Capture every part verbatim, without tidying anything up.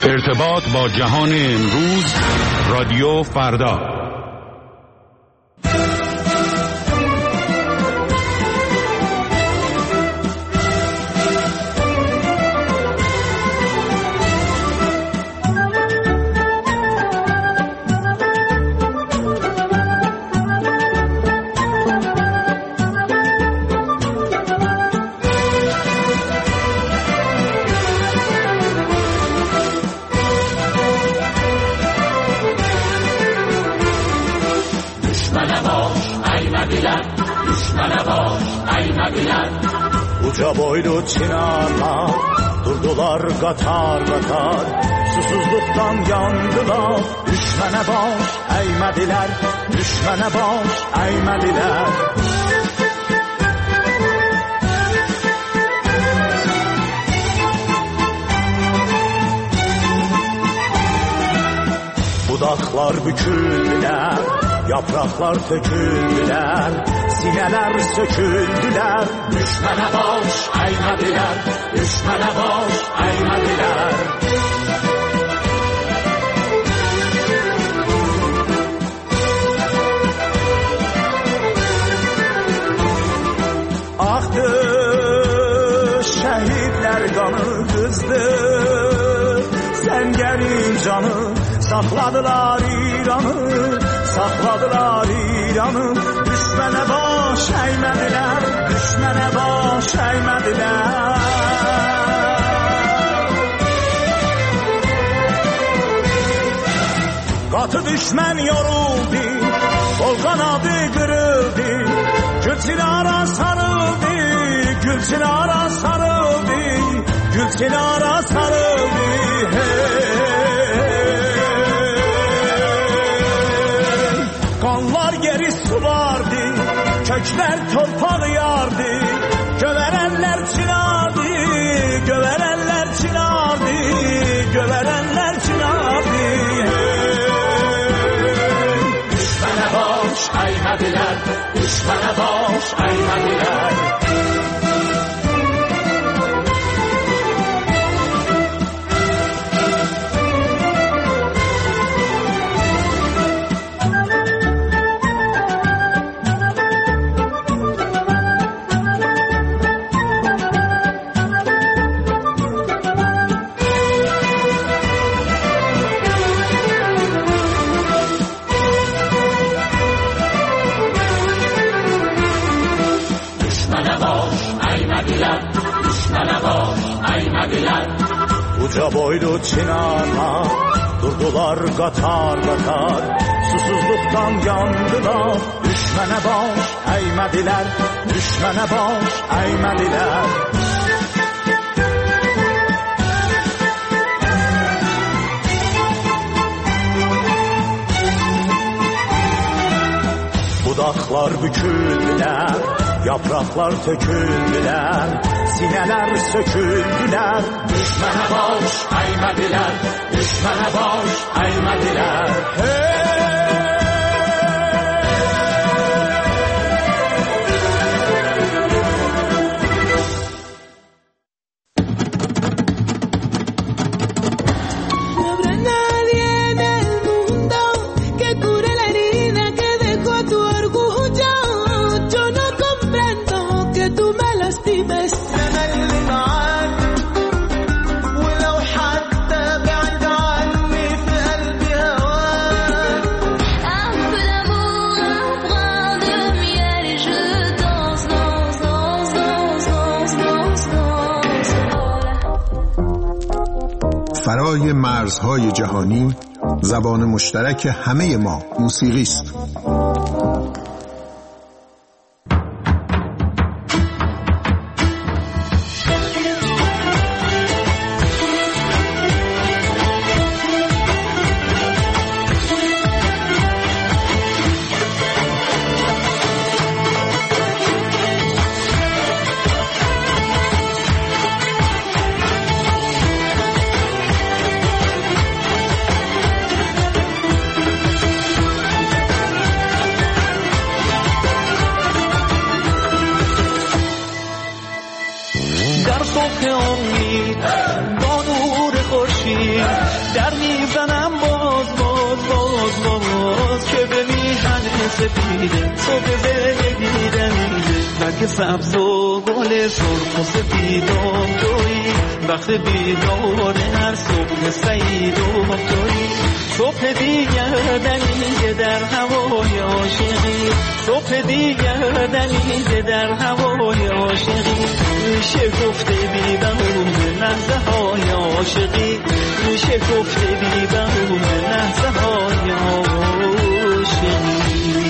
ارتباط با جهان امروز، رادیو فردا. Uca boylu çınarlar durdular qatar qatar, susuzluqdan yandılar. Düşmənə baş əymədilər, düşmənə baş əymədilər. Budaqlar büküldülər, yapraklar töküldülər, sinələr söküldülər. Düşmənə baş əymədilər, düşmənə baş əymədilər. Axdı şəhidlər qanı qızdı, səngərin canı. Sakladılar İran'ı, sakladılar İran'ı. Düşmene baş eğmediler, düşmene baş eğmediler. Katı düşmen yoruldu, kol kanadı kırıldı. Gülçinara sarıldı, Gülçinara sarıldı, Gülçinara sarıldı. Hey. Kanlar geri sulardı, kökler torpağı yardı. Göverenler çınardı, göverenler çınardı, göverenler çınardı. Düşmene baş eğmediler, düşmene baş eğmediler. Uca boylu çınarlar durdular qatar qatar, susuzluqdan yandılar. Düşmənə baş əymədilər, düşmənə baş əymədilər. Budaqlar büküldülər, yapraklar töküldülər, sinələr söküldülər. Düşmənə baş əymədilər, düşmənə baş əymədilər. Hey! فرای مرزهای جهانی، زبان مشترک همه ما موسیقی است. در میزنم باز باز باز باز که به میهن سپیده صبح زندگی دمیده برگ سبز و گل سرخ و سفیدم تویی وقت بیدار هر صبح سعید و تویی صبح دیگر دمیده در هوای عاشقی صبح دیگر دمیده در هوای عاشقی میشه گفته بی بهونه لحظه های عاشقی میشه گفته بی بهونه لحظه های عاشقی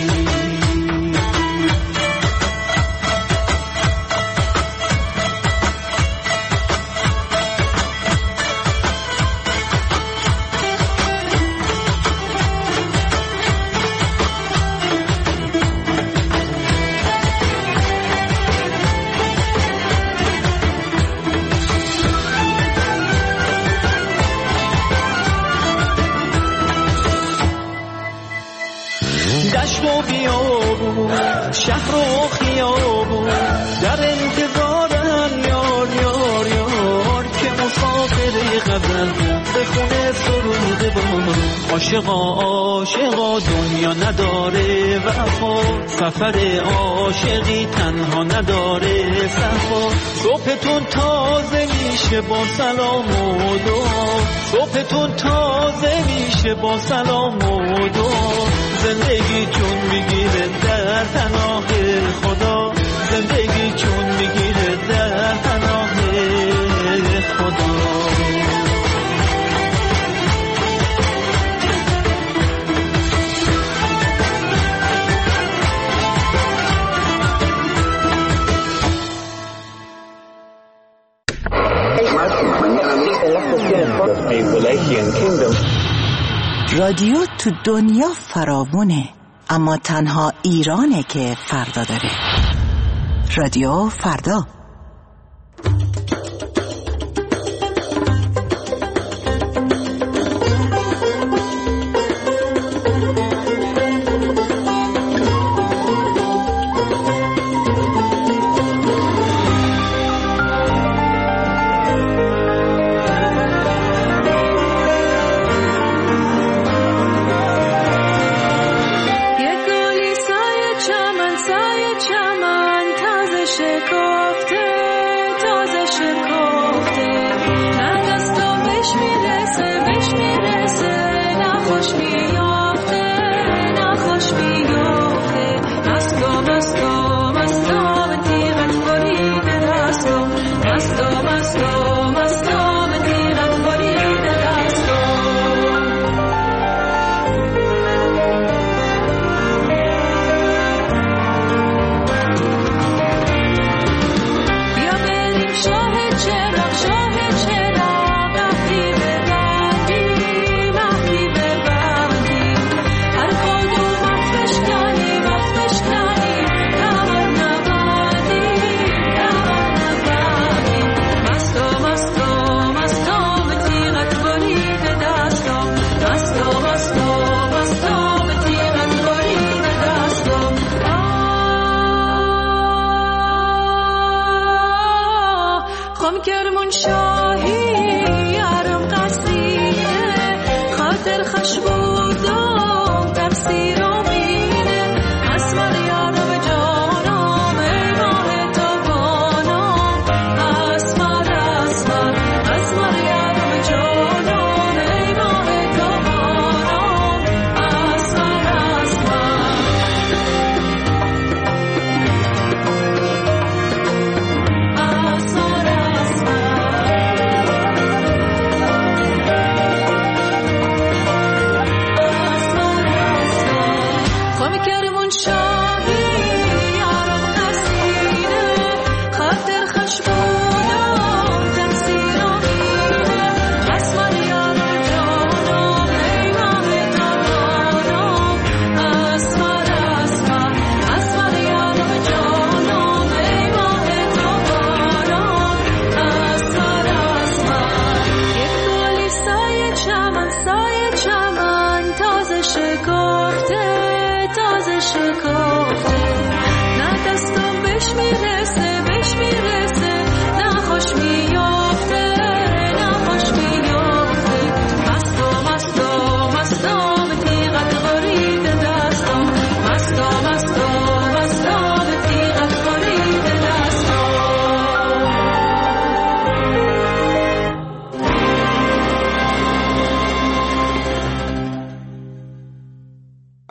شهر و خیابون در انتظارم یار یار یار که مسافر غزل بخونه سرود بار عاشقا عاشقا دنیا نداره وفا سفر عاشقی تنها نداره صفا صبحتون تازه میشه با سلام و دعا صبحتون تازه میشه با سلام و دعا زندگی چون میگیره در پناه خدا زندگی چون میگیره در پناه خدا رادیو تو دنیا فراوونه اما تنها ایرانه که فردا داره. رادیو فردا.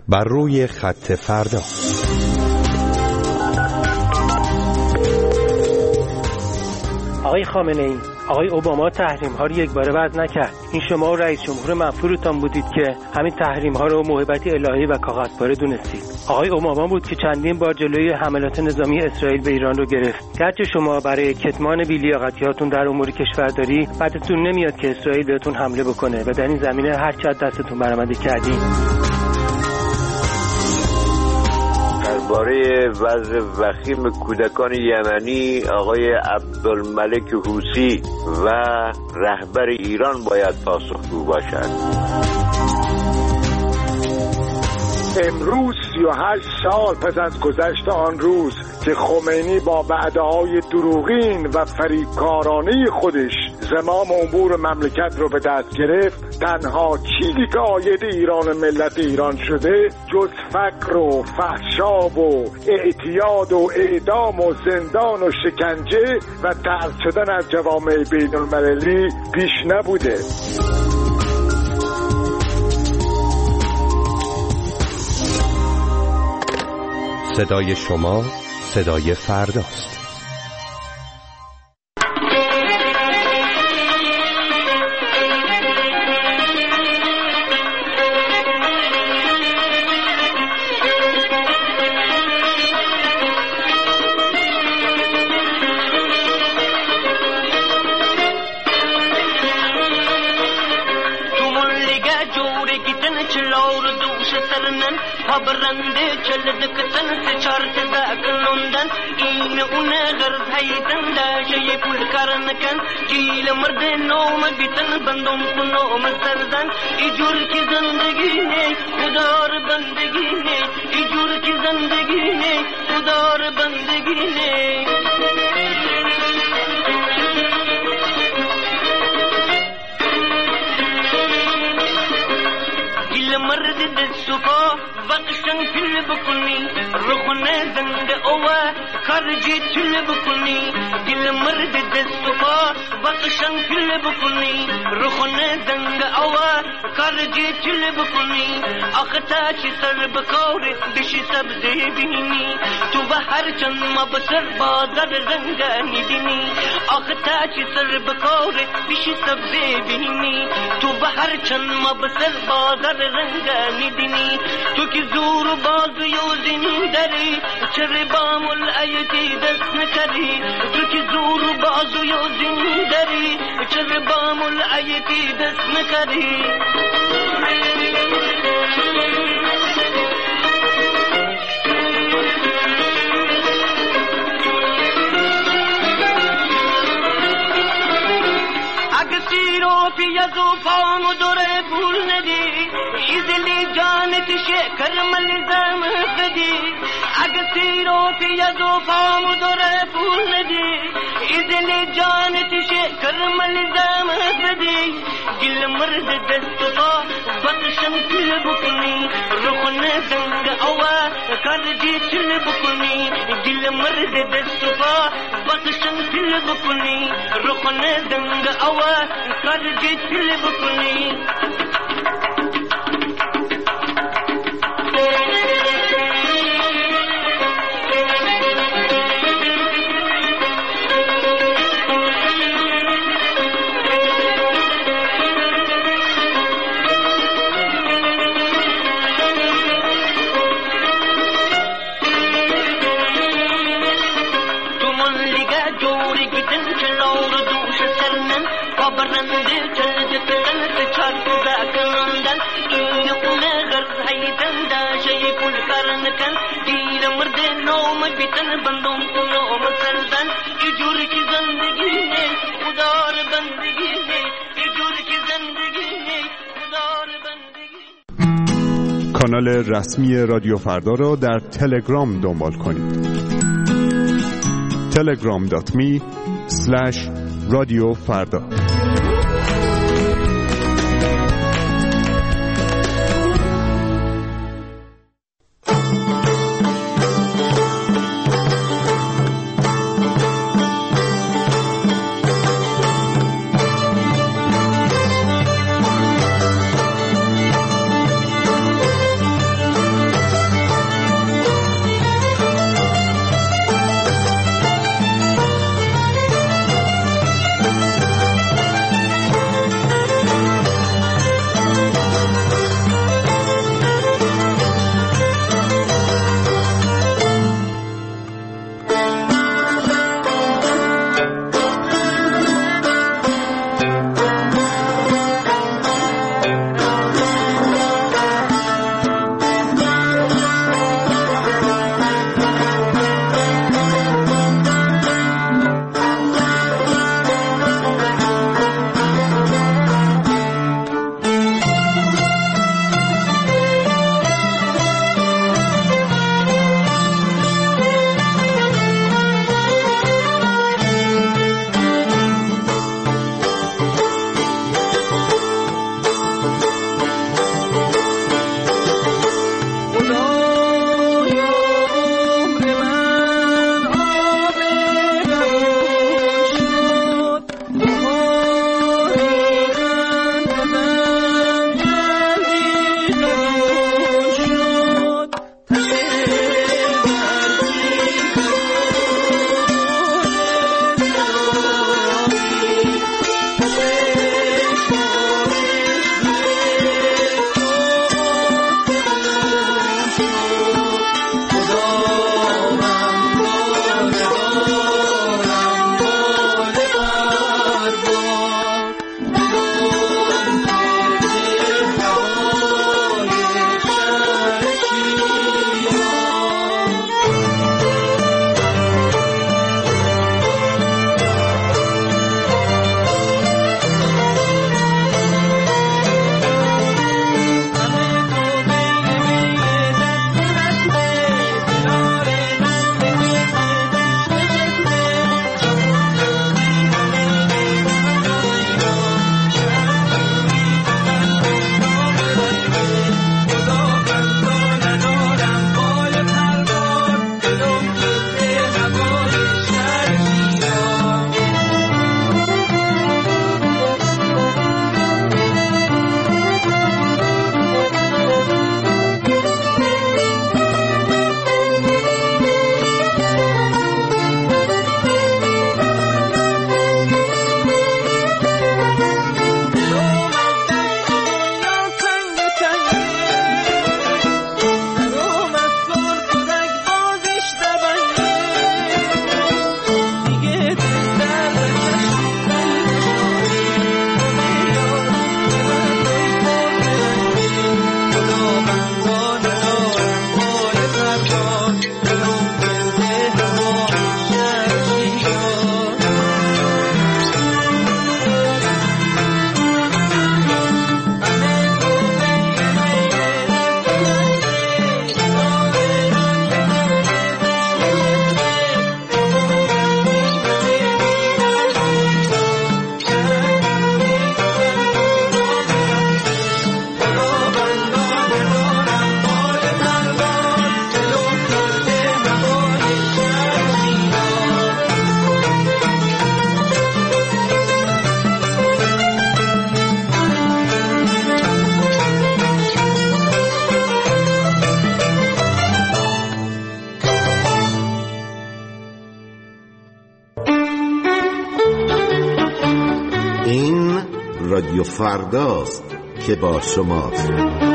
بر روی خط فردا. آقای خامنه‌ای، آقای اوباما تحریم ها رو یک باره وضع نکرد. این شما و رئیس جمهور منفورتان بودید که همین تحریم ها رو موهبت الهی و کاغذپاره دونستید. آقای اوباما بود که چندین بار جلوی حملات نظامی اسرائیل به ایران رو گرفت. گرچه شما برای کتمان بی‌لیاقتی‌هاتون در امور کشورداری بعدتون نمیاد که اسرائیل بهتون حمله بکنه و در این زمینه هر چه دستتون برآمده کردین. درباره وضع وخیم کودکان یمنی آقای عبدالملک حوثی و رهبر ایران باید پاسخگو باشد. امروز سی و هشت سال پس از گذشت آن روز که خمینی با وعده‌های دروغین و فریبکارانه خودش زمام امور مملکت رو به دست گرفت، تنها چیزی که عاید ایران و ملت ایران شده جز فقر و فحشا و اعتیاد و اعدام و زندان و شکنجه و طرد شدن از جوامع بین المللی پیش نبوده. صدای شما صدای فرداست. برنده چلد کتن سے چارت دا کنندن این اون غرض هیتن دا شی پول کرن کن جیل مرد نوم بیتن بندم کنوم سردن ایجور کی زندگی ہے خدار بندگی ہے ایجور کی زندگی ہے خدار بندگی ہے. مرد دستوپا وقشن فیل بکنی رخونه زنگ اوه خرجی چل بکنی دل مرد دستوپا وقشن فیل بکنی رخونه زنگ اوه خرجی چل بکنی اختا چی سر بکوری بشی سبزی بینی تو به هر چند مبسر بازر رنگانی بینی اختا چی سر بکوری بشی سبزی بینی تو به هر چند مبسر بازر رنگانی بینی تو کی زور باز یوزین داری چر بامل ایتی دست نکری تو کی زور باز یوزین داری چر بامل ایتی دست نکری. پیازو پام دوره پول ندی ایزلی جانت شکر ملزم خدی اگسی رو پیازو پام دوره پول ندی ایزلی جانت شکر ملزم خدی گل مرد دستفا بخشم کل بکنی رخن زنگ اوه کرجی چل بکنی گل مرد دستفا بخشم کل بکنی رخن زنگ اوه کرجی چل بکنی. برنده چلد کتن سے چارت دا کنندن این اونه غرض حیدن دا شی پول کرن کن دیر مرد نوم بیتن بندم کنوم سردن ایجور کی زندگی ہے خدار بندگی ہے ایجور کی زندگی ہے خدار بندگی. کانال رسمی رادیو فردا را در تلگرام دنبال کنید. تلگرام دات می اسلش رادیو فردا. رادیو فرداست که با شماست.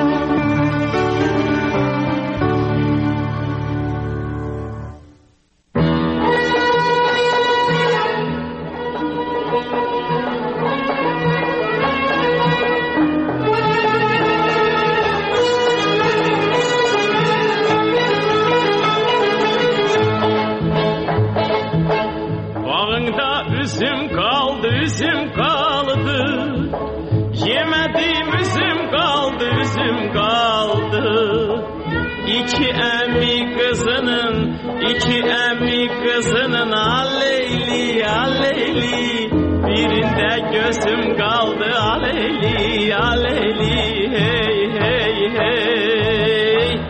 Üzüm kaldı, üzüm kaldı. Yemedim üzüm kaldı, üzüm kaldı. İki emmi kızının, iki emmi kızının aleyli, aleyli. Birinde gözüm kaldı, aleyli, aleyli. Hey, hey, hey.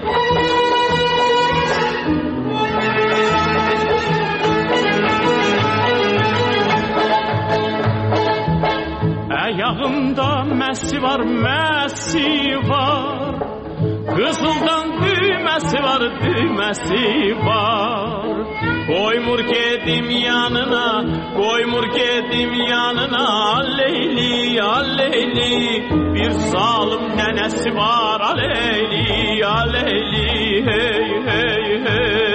Ayağımda mesi var, mesi var. Kızıldan düğmesi var, düğmesi var. Koymur gedim yanına, koymur gedim yanına. Aleyli, aleyli. Bir zalim nenesi var, aleyli, aleyli. Hey, hey, hey.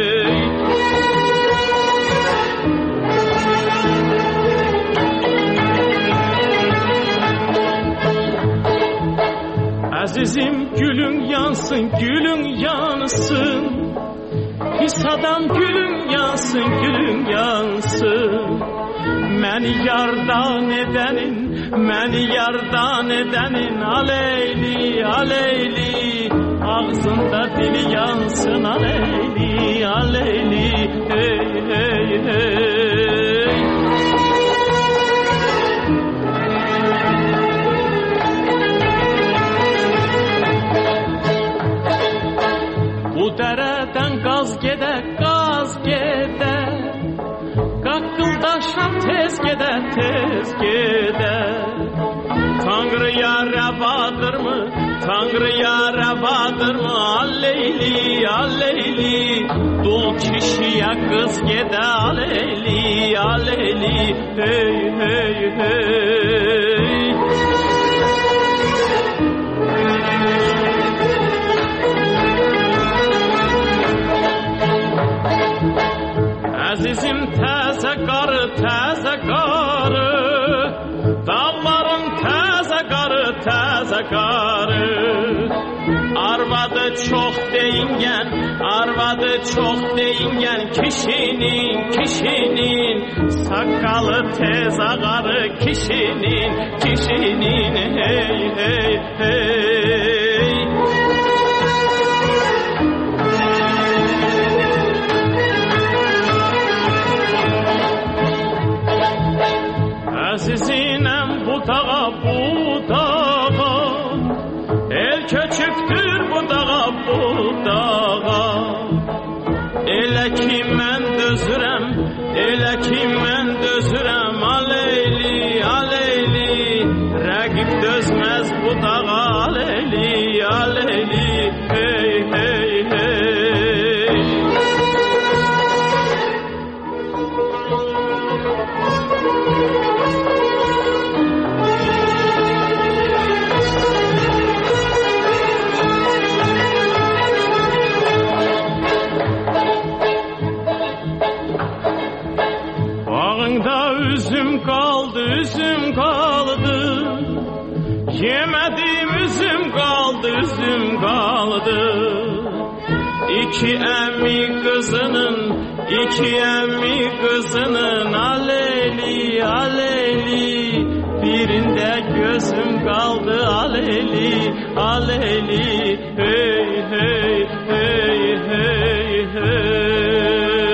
Azizim gülün yansın, gülün yansın. Pis adam gülün yansın, gülün yansın. Məni yardan edenin, məni yardan edenin. Aleyli, aleyli. Ağzında dili yansın, aleyli, aleyli. Hey, hey, hey. Bu dereden gaz gede, gaz gede. Kakkıldaşan tez gede, tez gede. Tanrı'ya revadır mı, Tanrı'ya revadır mı? Aleyli, aleyli. Dul kişiye kız gede, aleyli, aleyli. Hey, hey, hey. Azizim təzə qarı, təzə qarı. Dağların təzə qarı, təzə qarı. Arvadı çox deyingen, arvadı çox deyingen. Kişinin, kişinin. Sakalı tez ağarı, kişinin, kişinin. Hey, hey, hey. Azizinem bu dağa, bu dağa. El köçüktür bu dağa, bu dağa. Elə ki mən dözürəm, elə ki mən dözürəm. Aleyli, aleyli. Rəqib dözməz bu dağa, aleyli, aleyli. Hey, hey, hey. Bağında üzüm kaldı, üzüm kaldı. Yemedim üzüm kaldı, üzüm kaldı. İki emmi kızının, iki emmi kızının. Aleyli, aleyli. Birinde gözüm kaldı, aleyli, aleyli. Hey, hey, hey, hey, hey.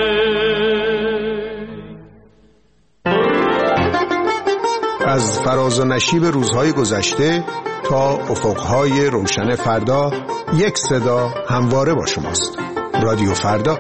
از فراز و نشیب روزهای گذشته تا افقهای روشن فردا، یک صدا همواره با شماست. رادیو فردا.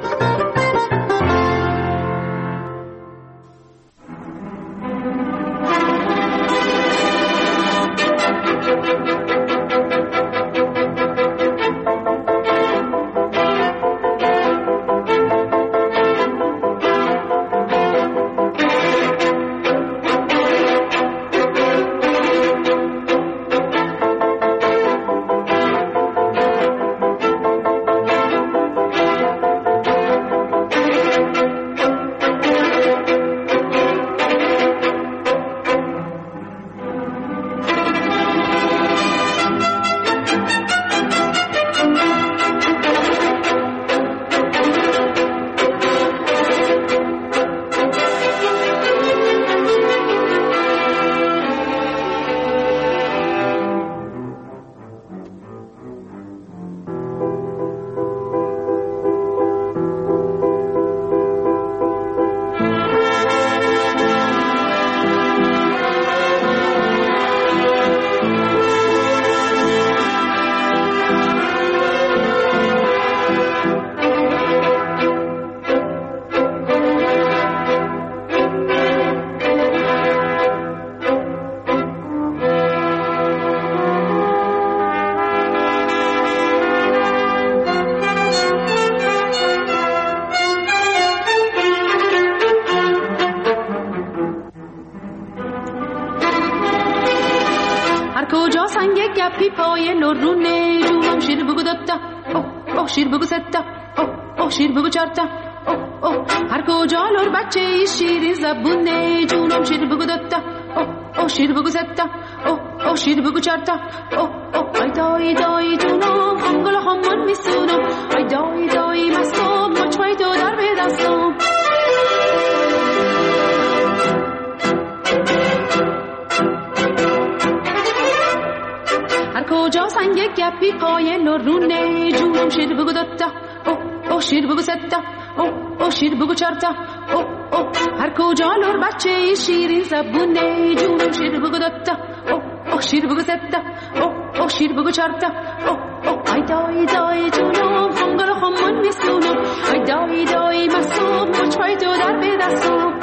هر کجا سنگ گپی پای لرونه جونم شیر بگو دتا اوه اوه شیر بگو ستا اوه اوه شیر بگو چارتا اوه اوه هر کجا لور بچه شیرین زبونه جونم شیر بگو دتا اوه اوه شیر بگو ستا اوه اوه شیر بگو چارتا اوه اوه ای دای دای جونم انگل همون میسونم ای دای دای مستم مچ پای تو در به دستم هر کجا سنگ گپی پای لرونه جونم شیر بگو دتا اوه اوه شیر بگو ستا اوه اوه شیر بگو چارتا اوه اوه هر کجا لور بچه شیرین زبونه جونم شیر بگو دتا اوه اوه شیر بگو ستا اوه اوه شیر بگو چارتا اوه اوه ای دای دای جونم خنگر خمون میسونم ای دای دای مستم مچ پای تو در به دستم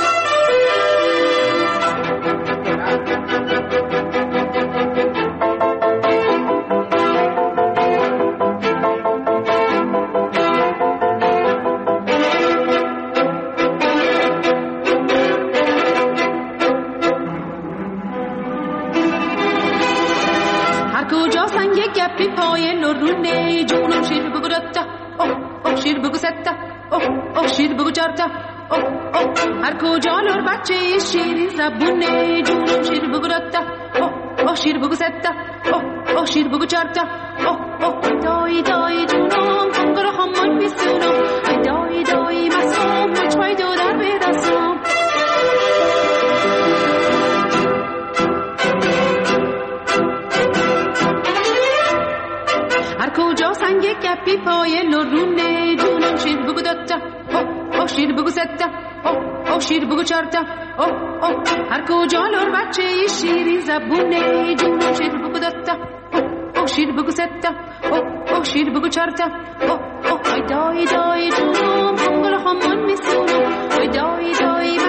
گپی پای لرونه جونم شیر بگو دتا اوه اوه شیر بگو ستا اوه اوه شیر بگو چارتا اوه اوه هر کجا لور بچه شیرین زبونه جونم شیر بگو دتا اوه اوه شیر بگو ستا اوه اوه شیر بگو چارتا اوه اوه دای دای جونم خنگر همون میسونم ای دای دای مستم مچ پای تو در به دستم هر کجا سنگ گپی پای لرونه جونم شیر بگو دتا اوه اوه شیر بگو ستا اوه اوه شیر بگو چارتا اوه اوه هر کجا لور بچه شیرین زبونه جونم شیر بگو دتا اوه اوه شیر بگو ستا اوه اوه شیر بگو چارتا اوه اوه ای دای دای جونم انگل همون میسونم ای دای دای